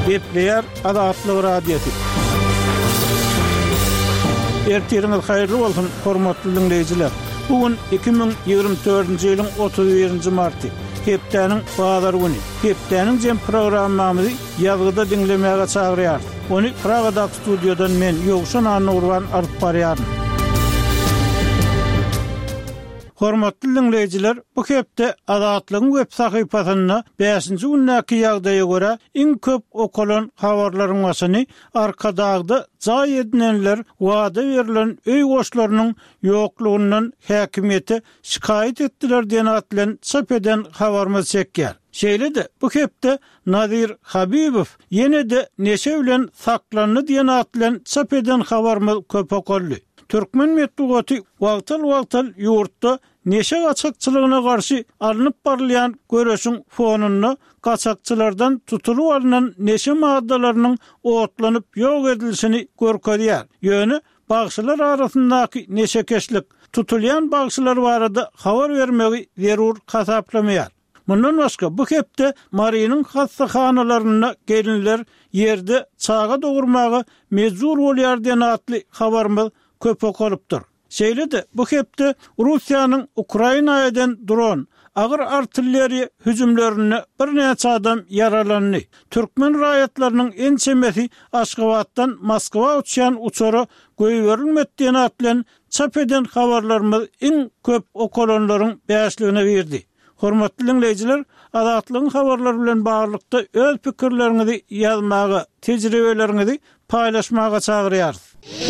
Gepleyer Adatlyk radiosu. Ertiriniz hayırlı bolsun, hormatly dinleyijiler. Bugün 2024-nji ýylyň 31-nji marty. Hepdeniň bazar güni. Hepdeniň jem programmamyzy ýazgyda dinlemäge çagyrýar. Onu Pragadak studiodan men Ýogşan Anurwan alyp barýarym. Hormatly dinleyijiler, bu hepde Adatlygyň web sahypasyna 5-nji günnäki ýagdaýa görä iň köp okulan habarlaryň başyny arkadagda jaý edinenler wada berilen öý goşlarynyň ýoklugyndan häkimiýete şikayet etdiler diýen atlan çap eden habarymyz çekýär. Şeýle-de bu hepde Nadir Habibow ýene-de neşe bilen saklandy diýen atlan çap eden habarymyz köp okully. Türkmen medeniýeti wagtal ýurtda neşe gaçakçylygyna garşy alınıp barlayan görüşüň fonunda gaçakçylardan tutulup alınan neşe maddalarynyň otlanyp ýok edilişini görkezýär. Ýöne bagşylar arasyndaky neşekeşlik tutulýan bagşylar barada habar bermegi zerur hasaplanmaýar. Mundan başga bu hepde Mariýanyň hastahanalaryna gelinler ýerde çaga dogurmagy mejbur bolýar diýen atly habarymyz köp okulypdyr. Şeýle-de bu hepde Russiýanyň Ukrainaýdan dron, agyr artilleriýa hüjümlerine bir näçe adam yaralandy. Türkmen raýatlarynyň en çemesi Aşgabatdan Moskwa uçýan uçary goýberilmedi diýen atlan çap eden habarlarymyz iň köp okulanlaryň bäşligine berdi. Hormatly dinleyijiler, Adatlygyň habarlary bilen baglykda öz pikirleriňizi ýazmagy, tejribeleriňizi paýlaşmaga çagyrýarys.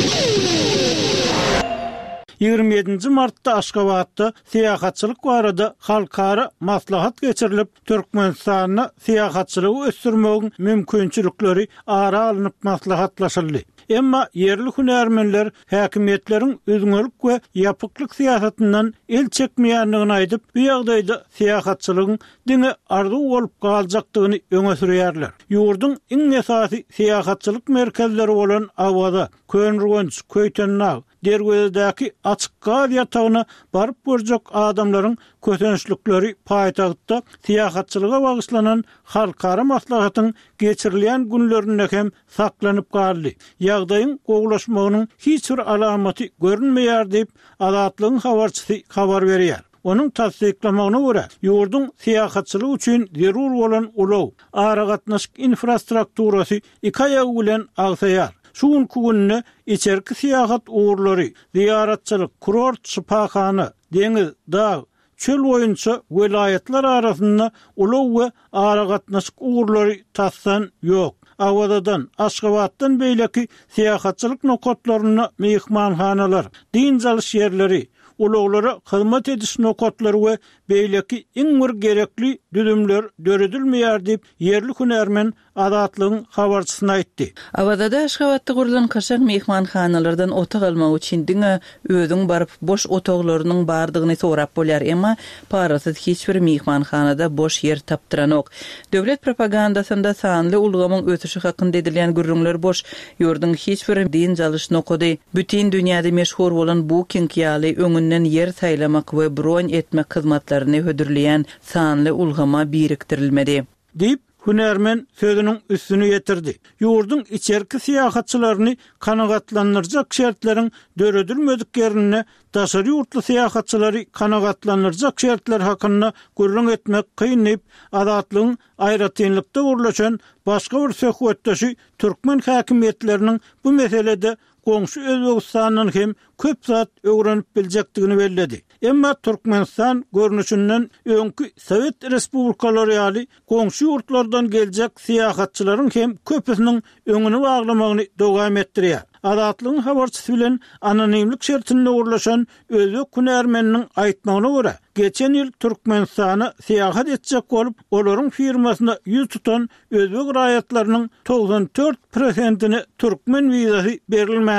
27 martda Aşgabatda siýahatçylyk barada halkara maslahat geçirilip Türkmenistanyna siýahatçylygy ösdürmegiň mümkinçilikleri ara alınıp maslahatlaşyldy. Emma yerli hünärmenler häkimiýetleriň özüňelik we ýapyklyk siýasatynyň el çekmeýändigini aýdyp, bu ýagdaýda siýahatçylygyň diňe arzu bolup galjakdygyny öňe sürýärler. Ýurduň iň esasy siýahatçylyk merkezleri bolan Awada, Könrügenç, Köýtenag, Dergözdäki açyk gaz ýatagyna baryp görjek adamlaryň kötençlikleri paýtagtda siýahatçylyga bagyşlanan halkara maslahatyň geçirilýän günlerinde hem saklanyp galdy. Ýagdaýyň gowlaşmagynyň hiç bir alamaty görünmeýär diýip Adatlygyň habarçysy habar berýär. Onun tasdiklamagyna görä, ýurdun siýahatçylygy üçin zerur bolan ulaw, ara gatnaşyk infrastrukturasy iki aýagy bilen agsaýar. Şuň gününe içerki siýahat uğurlary, ziyaratçylyk, kurort, şifahana, deňiz, dağ, çöl boýunça welaýatlar arasynda ulaw we ara gatnaşyk uğurlary tassan ýok. Awadadan, Aşgabatdan beýleki siýahatçylyk nokatlaryna mehmanhanalar, din jalyş ýerleri, ulaglara hyzmat ediş nokatlary we beýleki iň bir gerekli düdümler döredilmeýär diýip yerli hünärmen Adatlygyň habarçysyna aýtdy. Awada Aşgabatda gurulan kaşak mehmanhanalardan otaq almak üçin diňe özüň baryp boş otaklarynyň bardygyny sorap bolýar, emma parasyz hiç bir mehmanhanada boş yer tapdyran ok. Döwlet propagandasynda sanly ulgamyň ötüşi hakynda edilýän gürrüňler boş, ýurdun hiç bir din jalyş nokady, bütün dünýäde meşhur bolan bu kiňkiýaly öňünden yer saýlamak we bron etmek hyzmatlaryny hödürleýän sanly ulgama biriktirilmedi. Diýip hünärmen sözüniň üstüni ýetirdi. Ýurdun içerki siýahatçylaryny kanagatlandyrjak şertleriň döredilmediklerini, daşary ýurtly siýahatçylary kanagatlandyrjak şertler hakynda gürrüň etmek kynnyp, Adatlygyň aýratynlykda urlaşan başga bir söhbetdeşi türkmen häkimiýetleriniň bu meselede goňşy Özbegistanyň hem köp zat öwrenip biljekdigini belledi. Emma Türkmenistan görnüşinden öňkü Sowet Respublikalary ýaly goňşy ýurtlardan geljek siýahatçylaryň hem köpüsiniň öňüni baglamagyny dowam etdirýär. Adatlygyň habarçysy bilen anonimlik şertinde urlaşan Özbek hünärmeniniň aýtmagyna görä, geçen ýyl Türkmenistana siýahat etjek bolup, olaryň firmasyna ýüz tutan Özbek raýatlarynyň 94%-ni türkmen wizasy berilmändir.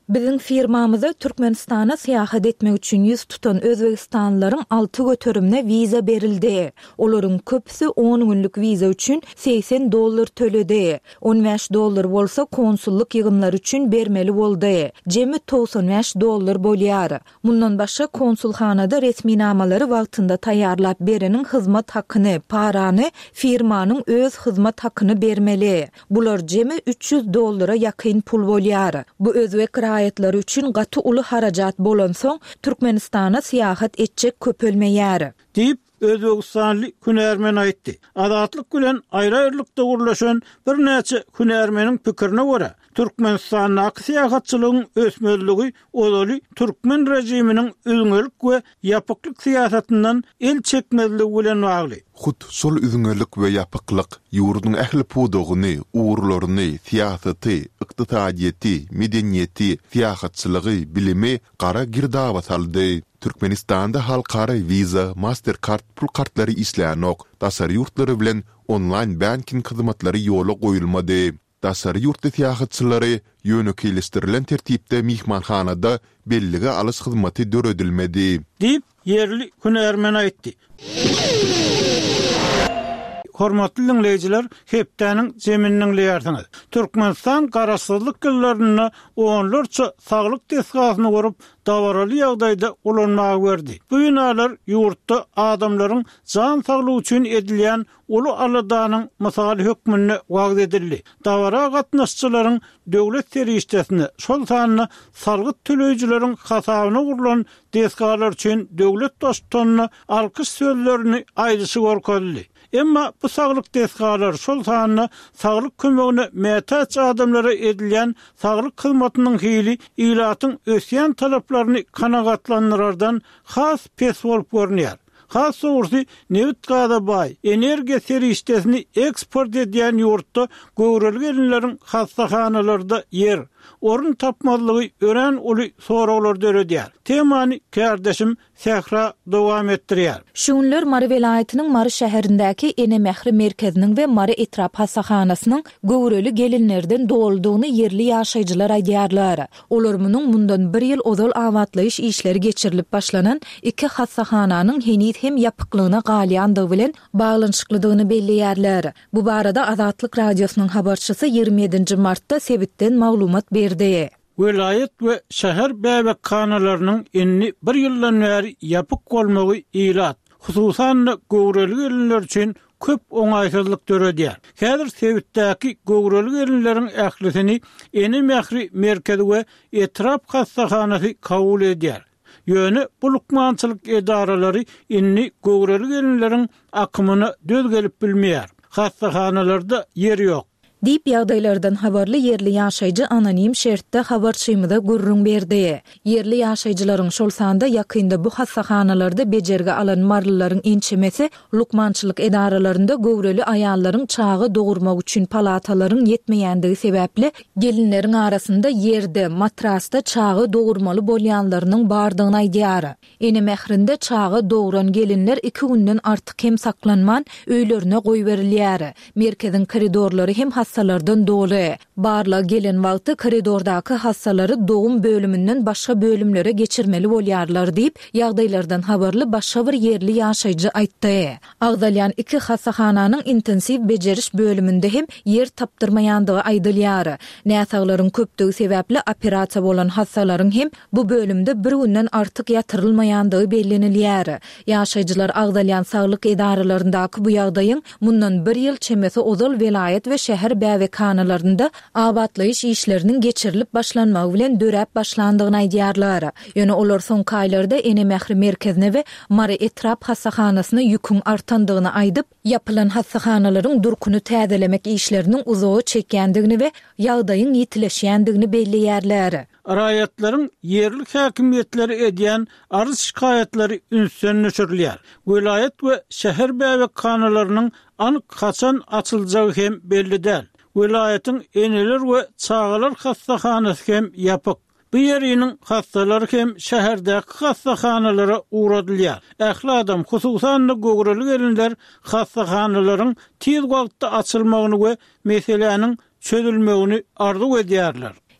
Bizim firmamyza Türkmenistana seyahat etmek üçün yüz tutan Özbekistanlıların 6 götürümne viza berildi. Olaryň köpüsi 10 günlük viza üçün $80 töledi. $15 bolsa konsulluk ýygymlary üçün bermeli boldy. Jemi $95 bolýar. Mundan başga konsulhanada resmi namalary wagtynda taýýarlap bereniň hyzmat hakyny, parany firmanyň öz hyzmat hakyny bermeli. Bular jemi $300 ýakyn pul bolýar. Bu özbek raýatlary üçün gaty uly harajat bolan soň Türkmenistana seyahat etjek köpelmeýär. Deyip Özbekistanly hünärmen aýtdy. Azatlyk bilen aýry-aýrylykda gurlaşan bir näçe hünärmeniň pikirine görä, Türkmenistanyň seyahatçylygyň ösmezligi olaly Türkmen rejiminiň üzüňelik we ýapyklyk siýasatynyň el çekmezligi bilen bagly. Hut sol üzüňelik we ýapyklyk ýurduň ähli pudogyny, uğurlaryny, siýasaty, ykdysadyety, medeniýeti, siýahatçylygy, bilimi gara girdaba saldy. Türkmenistanda halkara Visa, Mastercard pul kartlary işlänok, dasary ýurtlary bilen online banking hyzmatlary ýola goýulmady. Dasary ýurt siýahatçylary ýönekilistirilen tertipde mihmanhanada bellige alys hyzmaty döredilmedi. Dip yerli hünärmen aýtdy. Hormatly dinleyijiler, hepdeniň jemininiň leýärdiňiz. Türkmenistan garaşsyzlyk ýyllaryna onlarça saglyk tesgasyny gorup, dawaraly ýagdaýda ulanmagy berdi. Bu ýynalar ýurtda adamlaryň jan saglygy üçin edilýän uly aladanyň mysaly hökmüne wagt edildi. Dawara gatnaşçylaryň döwlet serişdesini, şol sanyna salgyt töleýijileriň hasabyna gurulan tesgalar üçin döwlet dostlaryna alkyş sözlerini aýdysy gorkady. Emma bu saglyk tesgalar şol sanyna saglyk kömegine mätäç adamlara edilýän saglyk hyzmatynyň hili ilatyň ösýän talaplaryny kanagatlandyrardan has pes bolup görnýär. Has soğursi nevit gada bay, energiya serişdesini eksport edýän ýurtda göwreli gelinleriň hassahanalarda yer, orun tapmalygy ören uly soraglar döredýär. Temany kardeşim Sehra dowam etdirýär. Şunlar Mary welaýatynyň Mary şäherindäki Ene Mehri merkeziniň we Mary etrap hassahanasynyň göwreli gelinlerden doldugyny yerli ýaşaýjylar aýdýarlar. Olar mundan 1 ýyl ozal awatlaýyş işleri geçirilip başlanan iki hassahananyň henit hem ýapyklygyna galýandygy bilen baglanyşyklydygyny belleýärler. Bu barada Azatlyk radiosynyň habarçysy 27 martda sebitden maglumat berdi. Vilayet we şäher bäbekhanalarynyň inni 1 ýyldan bäri ýapyk bolmagy ilat, hususan göwreli gelinler üçin köp oňaýsyzlyk döredýär. Häzir sebitdäki göwreli gelinleriň ählisini Ene Mehri merkezi we etrap hassahanasy kabul edýär. Ýöne bu lukmançylyk edaralary inni göwreli gelinleriň akymyny döz gelip bilmeýär. Hassahanalarda yer ýok. Dip ýagdaýlardan habarly yerli ýaşaýjy anonim şertde habarçymyda gurrun berdi. Yerli ýaşaýjylaryň şol sanda ýakynda bu hassahanalarda bejerge alan marlylaryň ençemesi lukmançylyk edaralarynda göwreli aýallaryň çağı dogurmak üçin palatalaryň ýetmeýändigi sebäpli gelinleriň arasynda yerde, matrasda çağı dogurmaly bolýanlarynyň bardygyny aýdýar. Ene Mehrinde çağı doguran gelinler 2 günden artyk hem saklanman öýlerine goýberilýär. Merkezin koridorlary hem hassalardan dolu. Barla gelin wagty koridordaky hassalary doğum bölümünden başga bölümlere geçirmeli bolýarlar diýip ýagdaýlardan habarly başga bir yerli ýaşaýjy aýtdy. Agdalýan 2 hassahananyň intensiv bejeriş bölümünde hem yer tapdyrmaýandygy aýdylýar. Näsaglaryň köpdigi sebäpli operasiýa bolan hassalaryň hem bu bölümde 1 günden artyk ýatyrylmaýandygy bellenilýär. Ýaşaýjylar Agdalýan saglyk edaralaryndaky bu ýagdaýyň mundan 1 ýyl çemesi ozal welaýet we şäher bäwekanalarynda awatlaýyş işleriniň geçirilip başlanmagy bilen döräp başlandygyny aýdýarlar. Ýöne olar soňky aýlarda Ene Mehri merkezine we Mary etrap hassahanasyna ýüküň artandygyny aýdyp, ýapylan hassahanalaryň durkuny täzelemek işleriniň uzagy çekýändigini we ýagdaýyň ýetileşýändigini belleýärler. Raýatlaryň yerli häkimiýetleri edýän arz şikaýetleri ünsön nöşürlýär. Vilayet we şäher bäwekhanalarynyň anyk kaçan açylajagy hem belli däl. Vilayetin eneler we çağalar hassahanasy hem ýapyk. Bu ýeriniň hassalary hem şäherdäki hassahanalara uğradylýar. Ähli adam hususan göwreli gelinler hassahanalaryň tiz wagtda açylmagyny we meseleniň çözülmegini arzu edýärler.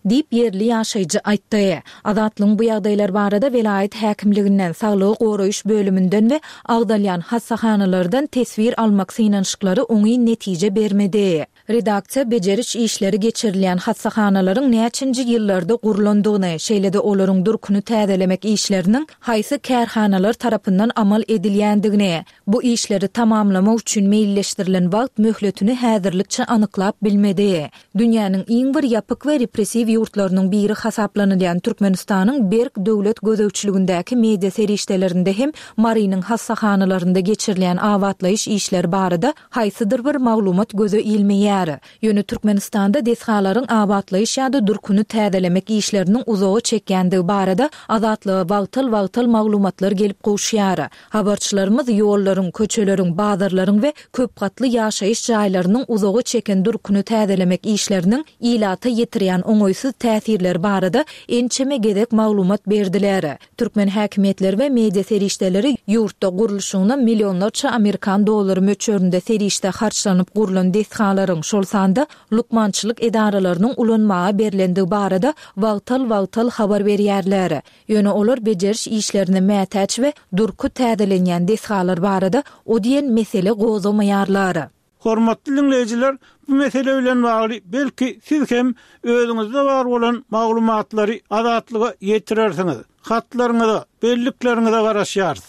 diýip yerli ýaşaýjy aýtdy. Azatlygyň bu ýagdaýlar barada vilayet häkimliginden saglygy goraýyş bölümünden we Agdalýan hassahanalardan tesbir almak synanyşyklary oňy netije bermedi. Redaksiýa bejeriş işleri geçirilen hassahanaların näçinji ýyllarda gurulandygyny, şeýle-de olaryň durkuny täzelemek işleriniň haýsy kärhanalar tarapyndan amal edilýändigini, bu işleri tamamlamak üçin meýilleşdirilen wagt möhletini häzirlikçe anyklap bilmedi. Dünýäniň iň bir ýapyk we repressiw ýurtlarynyň biri hasaplanýan Türkmenistanyň Berk döwlet gözegçiligindäki media serişdelerinde hem Marynyň hassahanalarynda geçirilen awatlaýyş işleri barada haýsydyr bir maglumat göze ilmeýär. Ýöne Türkmenistanda deshalaryň awatlaýyş ýa-da durkuny täzelemek işleriniň uzagy çekýändigi barada azatlyga wagtyl maglumatlar gelip goşýar. Habarçylarymyz ýollaryň, köçeleriň, bazarlaryň we köp gatly ýaşaýyş jaýlarynyň uzagy çeken durkuny täzelemek işleriniň ilata ýetirýän oňoýsuz täsirleri barada ençeme gedek maglumat berdiler. Türkmen häkimetleri we media serişdeleri ýurtda gurulşyna millionlarça Amerikan dollary möçöründe serişde harçlanyp gurulan deshalaryň şol sanda lukmançylyk edaralarynyň ulanmagy berilendigi barada wagtyl habar berýärler. Ýöne olar bejeriş işlerini mätäç we durku täzelenýän deshalar barada o diýen mesele gozamaýarlar. Hormatly dinleyijiler, bu mesele bilen bagly belki siz hem özüňizde bar bolan maglumatlary azatlyga ýetirersiňiz. Hatlaryňyza, bellikleriňize garaşýarsyz.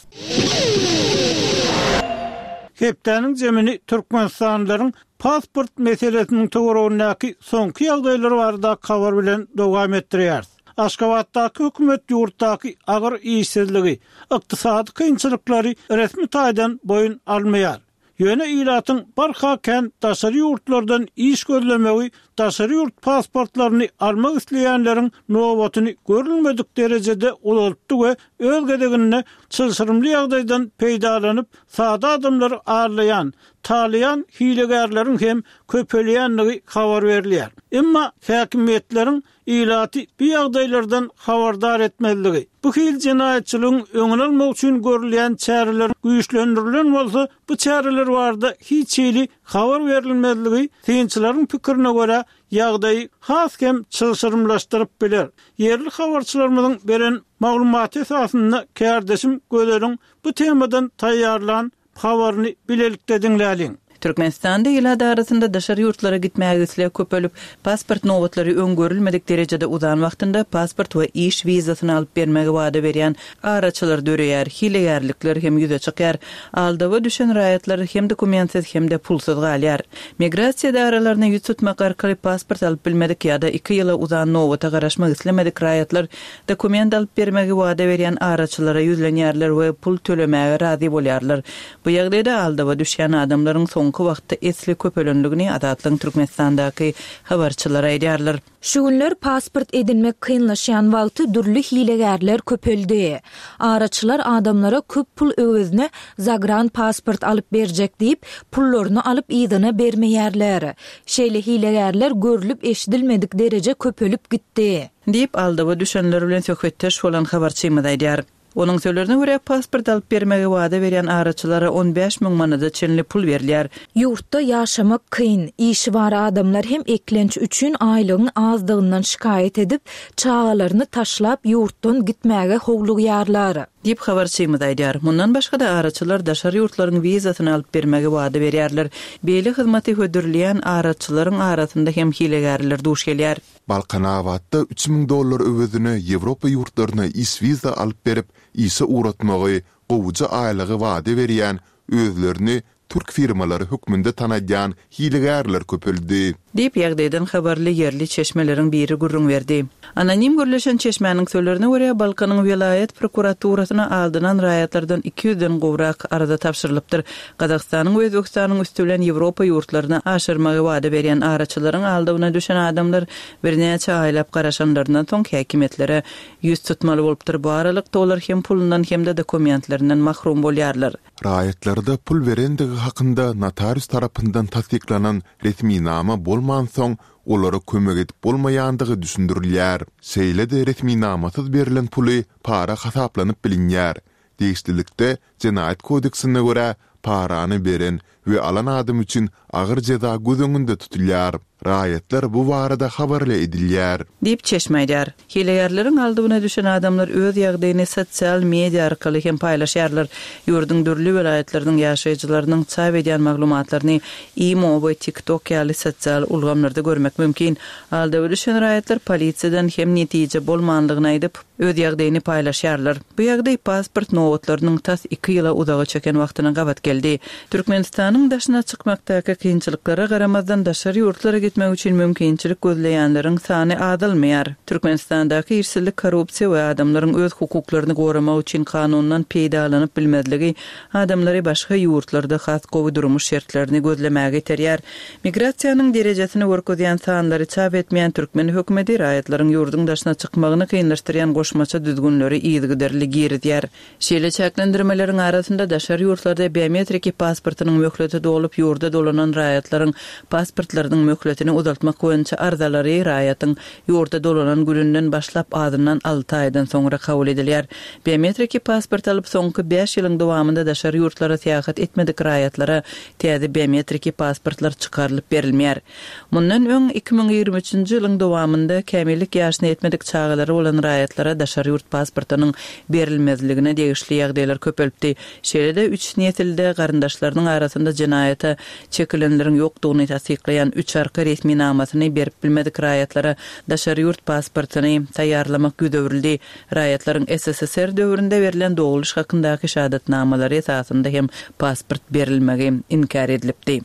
Hepdeniň jemini Türkmenistanlylaryň pasport meselesiniň töweregindäki soňky ýagdaýlary barada habar bilen dowam etdirýär. Aşgabatdaky hökümet ýurtdaky agyr işsizligi, ykdysady kynçylyklary resmi taýdan boyun almaýar. Ýöne ilatyň barha kent daşary ýurtlardan iş gözlemegi, daşary ýurt pasportlaryny almak isleýänleriň nowatyny görülmedik derejede ulalypdy we öz gedegine çylşyrymly ýagdaýdan peýdalanyp sada adamlary arlayan, talayan hilegerlerin hem köpelýänligi habar berilýär. Emma häkimetleriň ilaty bu ýagdaýlardan habardar etmeligi, bu hil jinayetçiligiň öňüne almak üçin görülýän çäreler güýçlendirilen bolsa, bu çäreler barada hiç ýeli habar berilmezligi synçylaryň pikirine görä ýagdaýy haskem çylşyrymlaşdyryp biler. Yerli habarçylarymyzyň beren maglumaty esasynda kärdeşim gözleriň bu temadan taýýarlan habaryny bilelikde dinläliň. Türkmenistanda ýylar arasynda daşary ýurtlara gitmäge isleýän köpelip pasport nowatlary öňgörülmedik derejede uzan wagtynda pasport we iş wizasyny alyp bermegi wada berýän araçylar döreýär, hilegerlikler hem ýüze çykýar, aldawa düşen raýatlar hem dokumentsiz hem de pulsyz galýar. Migrasiýa daralaryna ýüz tutmak arkaly pasport alyp bilmedik ýa-da 2 ýyla uzan nowata garaşmak islemedik raýatlar dokument alyp bermegi wada berýän araçylara ýüzlenýärler we pul tölemäge razy bolýarlar. Bu ýagdaýda aldawa düşen adamlaryň soňky wagtda esli köpelenligini Azatlygyň Türkmenistandaky habarçylar aýdýarlar. Şu günler pasport edinmek kynlaşýan wagty durly hilegerler köpeldi. Araçylar adamlara köp pul öwezine zagran pasport alyp berjek diýip pullaryny alyp ýygyna bermeýärler. Şeýle hilegerler görülüp eşidilmedik derece köpelip gitdi diýip aldawa düşenler bilen söhbetdeş bolan habarçymyz aýdýar. Onun sözlerine göre pasport alıp bermege wada berýän araçylara 15 000 manada çenli pul berilýär. Ýurtda ýaşamak kyn, işi bar adamlar hem eklenç üçin aýlygyň azdygynyň şikaýet edip, çağalaryny taşlap ýurtdan gitmäge howlugýarlar. Diýip habarçymyz aýdýar. Mundan başga da araçylar daşary ýurtlaryň wizasyny alyp bermege wada berýärler. Beýle hyzmaty hödürilýän araçylaryň arasynda hem hilegerler duş gelýär. Balkanawatda $3000 öwezine Ýewropa ýurtlaryna iş wiza alyp berip, işe uğratmagy, gowuja aýlygy wada berýän özlerini Türk firmalary hökmünde tanadýan hilegerler köpeldi. Diýip ýagdaýdan habarly yerli çeşmeleriň biri gurrun berdi. Anonim görleşen çeşmenin sözlerine göre Balkanyň vilayet prokuraturasyna aldynan raýatlardan 200-den gowrak arada tapşyrylypdyr. Gazakstanyň we Özbekistanyň üstülen Ýewropa ýurtlaryna aşyrmagy wada berýän araçylaryň aldygyna düşen adamlar birnäçe aýlap garaşanlaryndan soň häkimetlere ýüz tutmaly bolupdyr. Bu aralykda olar hem pulundan hem de dokumentlerinden mahrum bolýarlar. Raýatlarda pul berendigi hakynda notarius tarapyndan tasdiklanan resmi nama bolman soň olara kömek edip bolmaýandygy düşündirilýär. Şeýle-de resmi namasyz berilen puly para hasaplanyp bilinýär. Diýişdilikde Jinayet kodeksine görä parany beren we alan adam üçün agyr ceza gözüňünde tutulýar. Raýatlar bu barada habarly edilýär. Dip çeşmeýär. Hileýärleriň aldyna düşen adamlar öz ýagdaýyny sosial media arkaly hem paýlaşýarlar. Ýurdun dürli welaýatlarynyň ýaşaýjylarynyň çap edýän maglumatlaryny imo we TikTok ýaly sosial ulgamlarda görmek mümkin. Aldyna düşen raýatlar polisiýadan hem netije bolmandygyny aýdyp öz ýagdaýyny paýlaşýarlar. Bu ýagdaý pasport nowatlarynyň tas 2 ýyla uzagy çeken wagtyna gabat geldi. Türkmenistanyň daşyna çykmakdaky kynçylyklara garamazdan daşary ýurtlara gitmek üçin mümkinçilik gözleýänleriň sany azalmaýar. Türkmenistandaky irsilik korrupsiýa we adamlaryň öz hukuklaryny goramak üçin kanundan peýdalanyp bilmezligi adamlary başga ýurtlarda has gowy durmuş şertlerini gözlemäge terýär. Migrasiýanyň derejesini görkezýän sanlary çap etmeýän türkmen hökümeti raýatlaryň ýurdun daşyna çykmagyny kynlaşdyrýan goşmaça düzgünleri ýygyderli girdýär. Şeýle çäklendirmeleriň arasynda daşary ýurtlarda biometrik pasportynyň möhleti dolup ýurda dolanan raýatlaryň pasportlarynyň möhletini uzaltmak boýunça arzalary raýatyň ýurda dolanan gününden başlap adından 6 aýdan soňra kabul edilýär. Biometrik pasport alyp soňky 5 ýylyň dowamında daşary ýurtlara seýahat etmedik raýatlara täze biometrik pasportlar çykarylyp berilmeýär. Mundan öň 2023-nji ýylyň dowamında kämillik ýaşyna etmedik çağalary bolan raýatlara daşary ýurt pasportynyň berilmezligine degişli ýagdaýlar köpelipdi. Şeýle-de 3 nesilde garyndaşlarynyň arasynda jenaýata çekilenleriň ýokdugyny tasdiklaýan 3 arka resmi namasyny berip bilmedik raýatlara daşary ýurt pasportyny taýýarlamak güdöwrildi. Raýatlaryň SSSR döwründe berilen doguluş hakyndaky şahadatnamalary esasynda hem pasport berilmegi inkar edilipdi.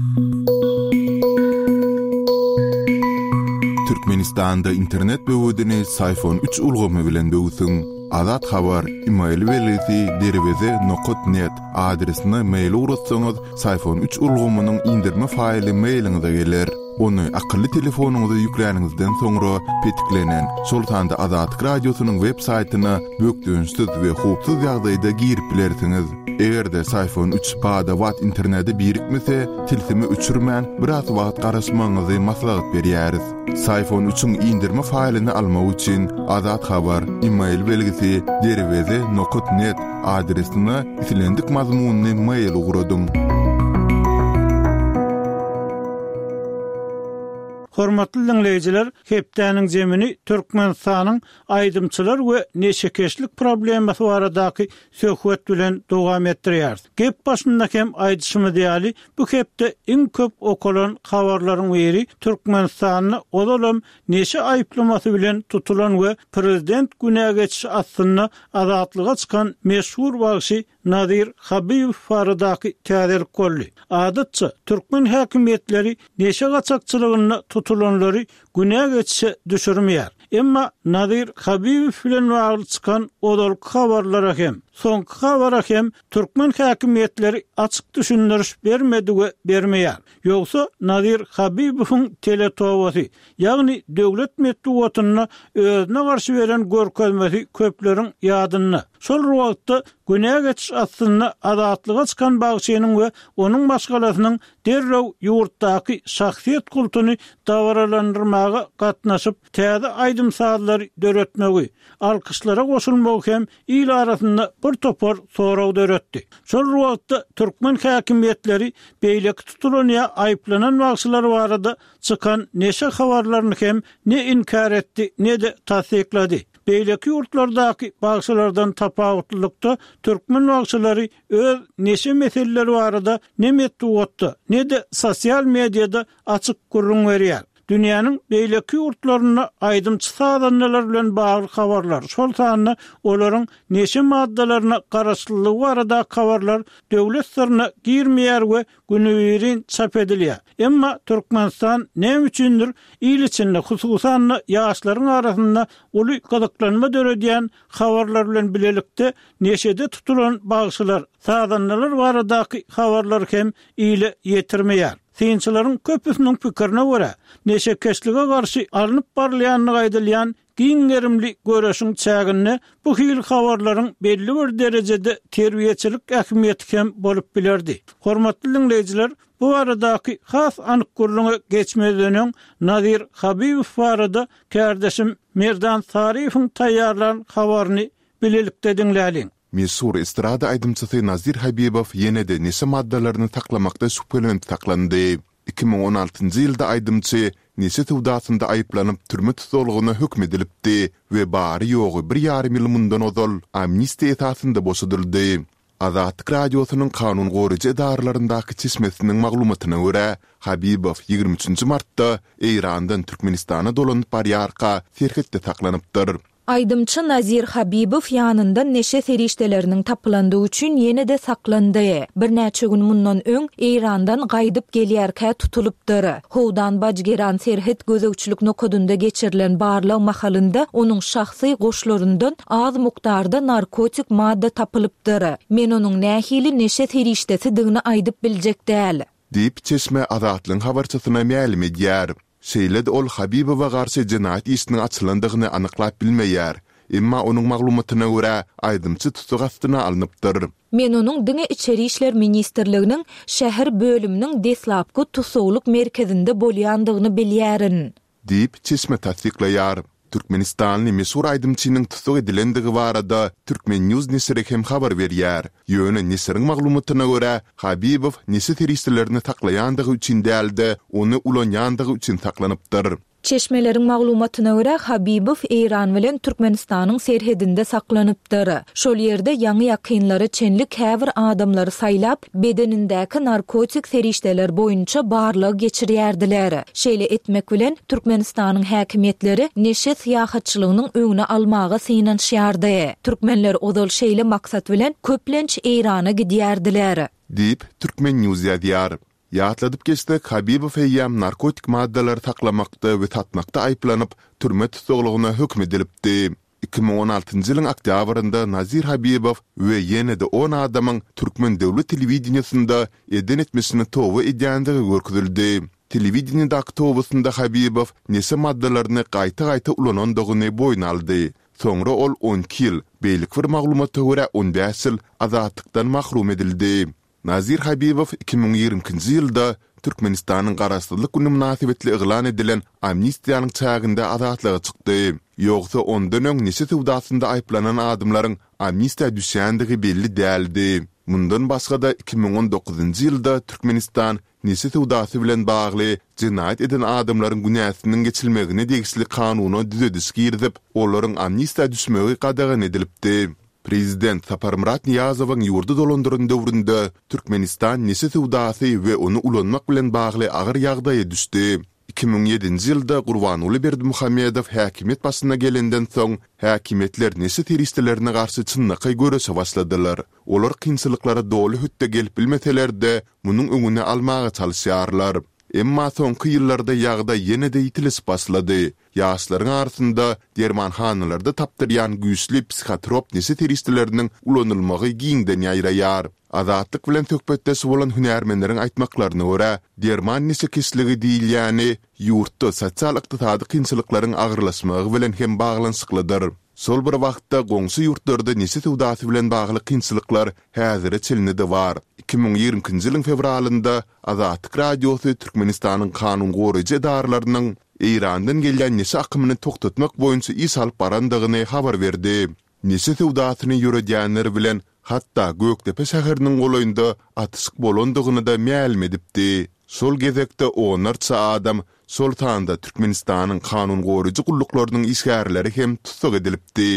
Türkmenistanda internet böwüdini Sayfon 3 ulgamy bilen böwsün. Azat habar email welisi derweze.net adresine mail uratsaňyz Sayfon 3 ulgamynyň indirme faýly mailiňize geler. Onu akıllı telefonuňyza ýüklenýäningizden soňra petiklenen Sultanda Azatlyk radiosynyň web saýtyna bökdüňsiz we hupsuz ýagdaýda girip bilersiňiz. Egerde Sayfon 3 pada wat interneti birikmese, tilsimi üçürmän biraz wagt garaşmaňyzy maslahat berýäris. Sayfon 3-üň indirme faýlyny almak üçin Azat habar email belgisi derweze.net adresine isilendik mazmunny mail uradym. Hormatly dinleyijiler, hepdäniň jemini Türkmenistanyň aýdymçylar we neşekeşlik problemasy baradaky söhbet bilen dowam etdirýär. Gep başynda hem aýdyşymy diýeli, bu hepde iň köp okulan habarlaryň biri Türkmenistanyny odalam neşe aýplamasy bilen tutulan we prezident günä geçişi aslynda azatlyga çykan meşhur bagşy Nadir Habibow baradaky täzelik boldy. Adatça Türkmen häkimetleri neşe gaçakçylygyny tutulanları günä geçişe düşürmeýär. Emma Nadir Habibow bilen bagly çykan odalyk habarlara hem soňky habara hem türkmen häkimetleri açyk düşündiriş bermedi we bermeýär. Ýogsa Nadir Habibowyň teletowasy, ýagny döwlet medeniýetine özüne garşy beren görkezmesi köpleriň ýadyna. Şol wagtda günä geçiş aslynda azatlyga çykan bagşynyň we onuň başgalasynyň derrew ýurtdaky şahsiýet kultuny dawralandyrmaga gatnaşyp täze aýdymsazlary döretmegi, alkyşlara goşulmak hem il arasynda bir topar soraw döretdi. Şol wagtda türkmen häkimetleri beýleki tutulanyň aýplanan bagşylar barada çykan neşe habarlaryny hem ne inkar etdi, ne de tasdiklady. Beýleki ýurtlardaky bagşylardan tapawutlykda türkmen bagşylary öz neşe meseleleri barada ne metduatda, ne de sosial mediada açyk gurrun berýär. Dünýäniň beýleki ýurtlaryna aýdymçy sadanlar bilen bagly habarlar. Şol sanyny olaryň neşe maddalaryna garaşlylygy barada habarlar döwlet sırryna girmeýär we günüberin çap edilýär. Emma Türkmenistan näme üçindir il içinde hususan ýaşlaryň arasynda uly gazaklanma döredýän habarlar bilen bilelikde neşede tutulan bagşylar, sadanlar baradaky habarlar hem ile ýetirmeýär. Synçylaryň köpüsiniň pikirine görä, neşekeşlige garşy alınıp barlaýanyny aýdylýan giňerimli göreşiň çägini bu hil habarlaryň belli bir derejede terbiýeçilik ähmiýeti hem bolup bilerdi. Hormatly dinleyijiler, bu aradaky has anyk gurluňa geçmeden Nadir Habibow barada kardeşim Merdan Sarifowyň taýýarlanan habaryny bilelikde dinläliň. Meşhur estrada aydımçısı Nazir Habibov yenede nese maddalaryny taklamakda şüphelenip taklandy. 2016-njy ýylda aydymçy nese tewdatynda aýyplanyp türme tutulgyna hükm edilipdi we bary ýogy 1,5 ýyl mundan ozal amnistiýa esasynda boşadyldy. Azatlyk radiosynyň kanun gorujy edarlaryndaky çeşmesiniň maglumatyna görä, Habibov 23 martda Eýrandan Türkmenistana dolanyp barýarka serhetde taklanypdyr. Aydımçı Nazir Habibov ýanynda neşe serişdeleriniň tapylandyğı üçin ýene-de saklandy. Bir näçe gün mundan öň Eýrandan gaýdyp gelýärkä tutulupdyr. Howdan bajgeran serhet gözegçilik nokodunda geçirilen barlyk mahalynda onuň şahsy goşlaryndan az mukdarda narkotik madda tapylypdyr. Men onuň nähili neşe serişdesi diňini aýdyp biljek däl. Diýip çeşme Azatlyň habarçysyna ma'lum edýär. Şeýlede ol Habibowa garşy jinayet işiniň açylandygyny anyklap bilmeýär. Emma onuň maglumatyna görä aýdymçy tutuk astyna alınıpdyr. Men onuň Diňe içeri işler ministrliginiň şäher bölüminiň deslapky tutukluk merkezinde bolýandygyny bilýärin. Diýip çeşme tasdiklaýar. Türkmenistanly meşhur aýdymçynyň tutuk edilendigi barada Türkmen News nesiri hem habar berýär. Ýöne nesiriň maglumatyna görä Habibow nesi teristlerini taklayandygy üçin däldi, onu ulanyandygy üçin taklanypdyr. Çeşmeleriň maglumatyna görä Habibov Eýran bilen Türkmenistanyň serhedinde saklanypdyr. Şol ýerde ýaňy ýakynlary çenlik häbir adamlary saýlap, bedenindäki narkotik serişdeler boýunça barlygy geçirýärdiler. Şeýle etmek bilen Türkmenistanyň häkimetleri neşe syýahatçylygynyň öňüne almagy synanýardy. Türkmenler ozal şeýle maksat bilen köplenç Eýrana gidýärdiler. Diýip Türkmen News ýazýar. Ýatladyp geçdik Habibov eýam narkotik maddalar taklamakda we tatmakda aýplanyp türme tutuglygyna hükm edilipdi. 2016-njy ýylyň oktýabrynda Nazir Habibov we ýene-de 10 adamyň Türkmen döwlet telewizionyasynda eden etmesini towa edýändigi görkezildi. Telewizionyada aktowusynda Habibov nese maddalaryny gaýta-gaýta ulanandygyny boýna aldy. Soňra ol 12 ýyl beýlik bir maglumaty görä 15 ýyl azatlykdan mahrum edildi. Nazir Habibov 2020-nji ýylda Türkmenistanyň garaşdyrlyk güni münasibetli ýylan edilen amnistiýanyň çagynda azatlyga çykdy. Ýogsa ondan öň nese tewdatynda aýplanan adamlaryň amnistiýa düşýändigi belli däldi. Mundan başga-da 2019-njy ýylda Türkmenistan nese tewdaty bilen bagly jinayet eden adamlaryň günäsiniň geçilmegine degişli kanuny düzedişi girdip, olaryň amnistiýa düşmegi qadağan edilipdi. Prezident Saparmurat Niyazowyň ýurdu dolandyran döwründe Türkmenistan nese tewdaty we onu ulanmak bilen bagly agyr ýagdaýa düşdi. 2007-nji ýylda Gurbanuly Berdimuhammedow häkimet başyna gelenden soň häkimetler nese teristlerini garşy çynnyky görüşe başladylar. Olar kynçylyklara doly hütte gelip bilmeseler-de munyň öňüne almaga çalyşýarlar. Emma soňky ýyllarda ýagda ýene-de ýitilis başlady. Ýaşlaryň arasynda dermanhanalarda tapdyrýan güýçli psihotrop nese teristleriniň ulanylmagy giňden ýaýraýar. Azatlyk bilen töhbetdesi bolan hünärmenleriň aýtmaklaryna görä, derman nese kesligi diýil, ýani ýurtda sosial ykdysady kynçylyklaryň agyrlaşmagy bilen hem baglanşyklydyr. Sol bir wagtda goňşy ýurtlarda nese tewdaty bilen bagly kynçylyklar häzire çelinidi bar. 2020-nji ýylyň fevralynda Azatlyk radiosy Türkmenistanyň kanun gorujy edarlarynyň Eýrandan gelýän nese akymyny toktatmak boýunça iş alyp barandygyny habar berdi. Nese tewdatyny ýöredýänler bilen hatta Göktepe şäheriniň golaýynda atyşyk bolandygyny da ma'lum edipdi. Şol gezekde onarça adam şol tanda Türkmenistanyň kanun gorujy gullyklarynyň işgärleri hem tutuk edilipdi.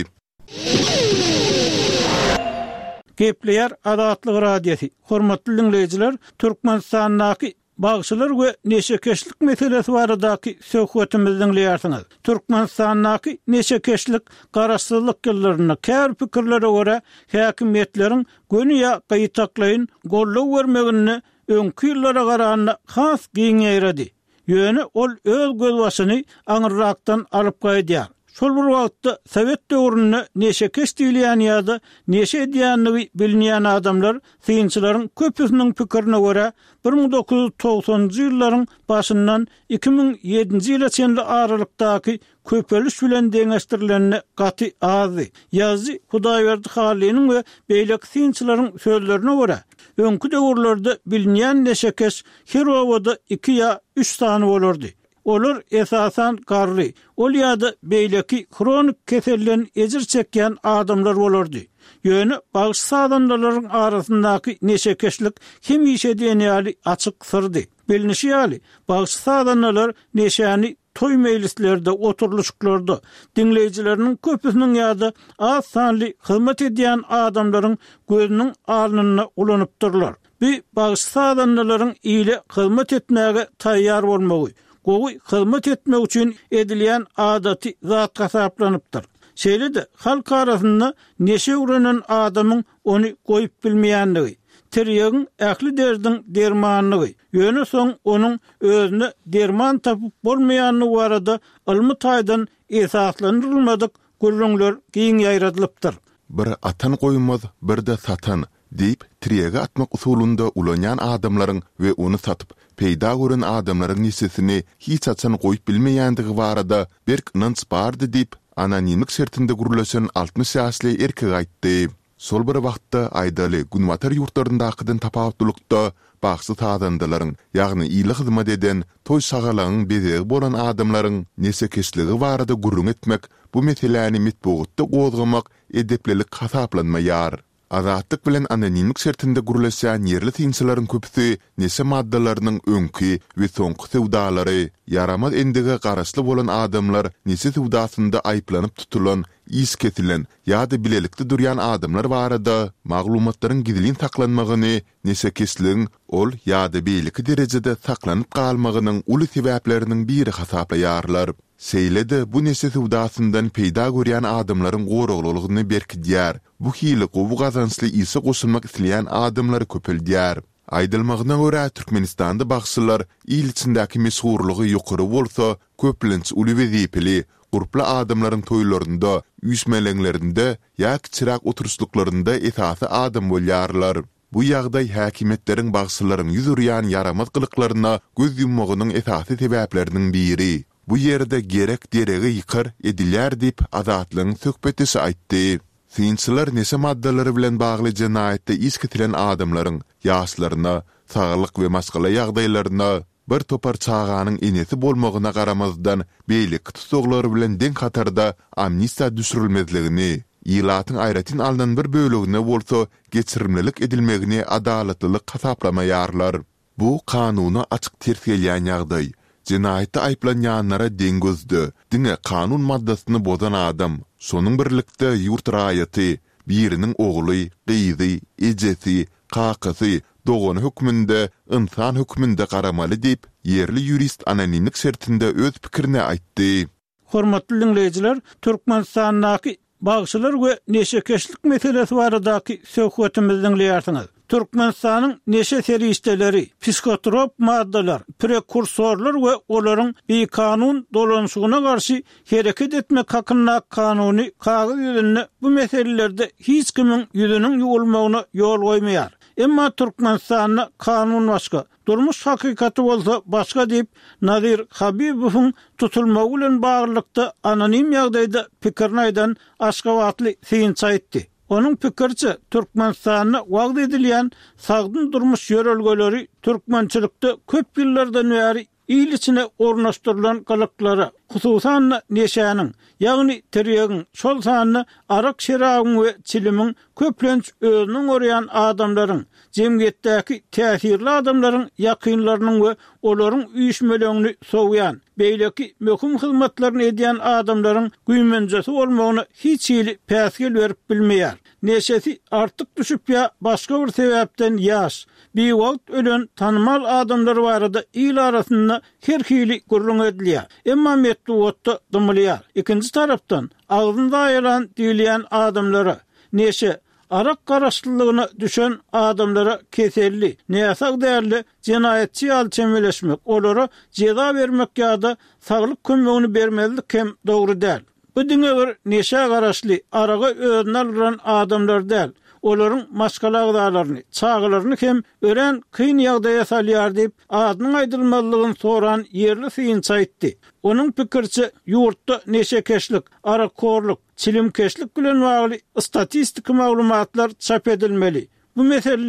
Gepleýär Azatlyk radiosy. Hormatly dinleýijiler, Türkmenistanyň bagşylar we neşekeşlik meselesi baradaky söhbetimizi dinleýärsiňiz. Türkmenistanyň neşekeşlik garaşdyrlyk ýyllaryna kär pikirlere görä häkimetleriň göniýa gaýtaklaýyn gollaw bermegini öňkü ýyllara garaganda has giňeýredi. Ýöne ol öz gözbaşyny aňyrrakdan alyp gaýdýar. Şol bir wagtda Sowet döwründe neşekeş diýilýän ýa-da neşe edýänligi bilinýän adamlar synçylaryň köpüsiniň pikirine görä 1990-njy ýyllaryň başyndan 2007-nji ýyla çenli aralykdaky köpeliş bilen deňeşdirilenine gaty azy. Ýazy Hudaýberdi Halynyň we beýlek synçylaryň sözlerine görä öňkü döwürlerde bilinýän neşekeş her wagtda 2 ýa 3 sany bolardy. Olar esasan garry, ol ýa-da beýleki kronik keselden ejir çekýän adamlar bolardy. Yönü bağış sadandaların arasındaki neşekeşlik kim işe deniyali açık sırdı. Bilinişiyali bağış sadandalar neşani toy meclislerde, oturuluşlarda dinleyicilerinin köpüsünün ýa-da az sanly hizmet ediyen adamların gözünün alnına ulanıpdırlar. Bir bağış sadandaların ile hizmet etmeye tayyar olmagy, gowy hizmet etmek üçin edilen adaty zat hasaplanıpdyr. Şeýle de halk arasynda neşe uranan adamın onu goýup bilmeýändigi, tirýegin ähli derdin dermanlygy, ýöne soň onun özüne derman tapyp bolmaýanyny barada ilmi taýdan esaslandyrylmadyk gurrunlar giň ýaýradylypdyr. Bir atan goýmaz, bir de satan deyip tirýege atmak usulunda ulanýan adamlaryň we onu satyp peýda gören adamlaryň nesesini hiç açan goýup bilmeýändigi barada berk nans bardy deyip anonimlik sertinde gurulaşan 60 ýaşly erkek aýtdy. Sol bir wagtda aýdaly Gunwatar ýurtlaryndakydan tapawutlukda baksy tadandylaryň, ýagny ýyly hyzmat eden, toy sagalagyň bezegi bolan adamlaryň nesekeşligi barada gurrun etmek, bu meseleni mitbuatda gozgamak edeplelik hasaplanmaýar. Azatlyk bilen anonimlik sertinde gurulaşan ýerli tinçilaryň köpüsi nese maddalarynyň öňki we soňky sewdalary, yaramaz endige garaşly bolan adamlar nese sewdasynda aýplanyp tutulan, is ketilen ýa-da bilelikde durýan adamlar barada maglumatlaryň gizlin saklanmagyny, nesekesligiň ol ýa-da beýleki derejede saklanyp galmagynyň uly sebäpleriniň biri hasaplaýarlar. Seýlede bu nese sewdasyndan peýda görýän adamlaryň goraglygyny berkidýär. Bu hili gowy gazansly ise goşulmak isleýän adamlar köpeldýär. Aýdylmagyna görä Türkmenistanda bagsylar il içindäki meşhurlygy ýokary bolsa, köplenç uly wezipeli gurpla adamlaryň toýlarynda, üýsmelerinde ýa-ki çyrak oturuşluklarynda esasy adam bolýarlar. Bu ýagdaý häkimetleriň bagsylaryň ýüzürýän yaramaz gylyklaryna göz yummagynyň esasy sebäpleriniň biri. Bu ýerde gerek deregi ýykar edilýär diýip azatlygyň söhbetisi aýtdy. Tinçiler nese maddalary bilen bagly jenaýatda is ketilen adamlaryň ýaşlaryna, saglyk we maskala ýagdaýlaryna bir topar çağanyň enesi bolmagyna garamazdan beýlik tutuklary bilen den hatarda amnistiýa düşürilmezligini, ýylatyň aýratyn alynan bir bölegine bolsa geçirimlilik edilmegini adalatlylyk hasaplamaýarlar. Bu kanuny açyk ters gelýän ýagdaý. Jenaýatda aýplanýanlara dengözdi. Diňe kanun maddasyny bozan adam, şonuň birlikde ýurt raýaty, biriniň ogly, gyzy, ejesi, kakasy, dogany hökmünde, insan hökmünde garamaly diýip, ýerli ýurist anonimlik sertinde öz pikirini aýtdy. Hormatly dinleýijiler, Türkmenistandaky bagşylar we neşekeşlik meselesi baradaky söhbetimizi dinleýärsiňiz. Türkmenistanyň neşe serişdeleri, psikotrop maddalar, prekursorlar we olaryň kanun dolanşygyna garşy hereket etmek hakyna kanuny kagyz ýüzünde bu meselelerde hiç kimin ýüzüniň ýolmagyna ýol goýmaýar. Emma Türkmenistanyň kanun başga, durmuş hakykaty bolsa başga diýip Nazir Habibowyň tutulmagy bilen baglykda anonim ýagdaýda pikirini aýdan Aşgabatly Synç aýtdy. Onun pikirçe Türkmenistanyň wagt edilýän sagdyn durmuş ýörelgeleri türkmençilikde köp ýyllardan bäri il içine ornaşdyrylan galyklary, hususan neşäniň, ýagny tirýegiň şol sanyny arak şerabyň we çilimiň köplenç özüniň orýan adamlaryň, jemgyýetdäki täsirli adamlaryň ýakynlarynyň we olaryň üýşmelerini sowýan, beýleki möhüm hyzmatlaryny edýän adamlaryň güýmenjesi bolmagyny hiç ýyly päsgel berip bilmeýär. Neşesi artyk düşüp ýa başga bir sebäpden ýaş, bir wagt ölen tanmal adamlar barada il arasynda herhili gurrun edilýär. Emma metduatda dymylýar. Ikinji tarapdan agzynda aýalan diýilýän adamlara neşe arak garaşlygyna düşen adamlara keselli, näsag därli jenaýatçy alçemeleşmek, olara jeza bermek ýa-da saglyk kömegini bermezlik hem dogry däl. Bu diňe bir neşe garaşly, araga özüne alynan adamlar däl. Olaryň maşgalaglaryny, çağlaryny hem ören kyn ýagdaýa salýar diýip adynyň aýdylmalygyny soran ýerli Synç aýtdy. Onuň pikirçe ýurtda neşekeşlik, arakorluk, çilimkeşlik bilen bagly statistik maglumatlar çap edilmeli. Bu meseleler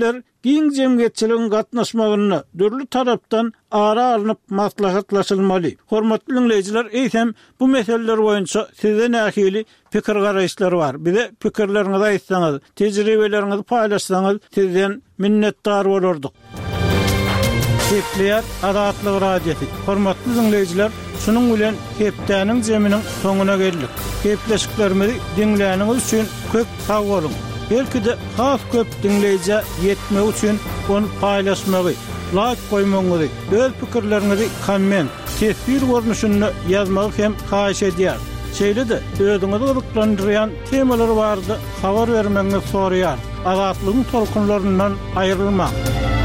giň jemgyýetçiligiň gatnaşmagyny dürli tarapdan ara alınıp maslahatlaşylmaly. Hormatly dinleyijiler, eýsem bu meseleler boýunça size nähili pikir garaýşlary bar. Bize pikirleriňizi aýtsaňyz, tejribeleriňizi paýlaşsaňyz sizden minnetdar bolardyk. Hepleýär Adatlyk radiosi. Hormatly dinleyijiler, şunun bilen hepdäniň jeminiň soňuna geldik. Hepleşiklerimizi dinläniňiz üçin köp sag bolun. Belki de has köp dinleyici yetmek üçin onu paýlaşmagy, like koymagy, öz pikirlerinizi komment, tesbir görnüşünde yazmagy hem haýyş edýär. Şeýle-de özüňizi gyzyklandyrýan temalar bardy, habar bermeňizi soraýar. Azatlygyň tolkunlaryndan aýrylma.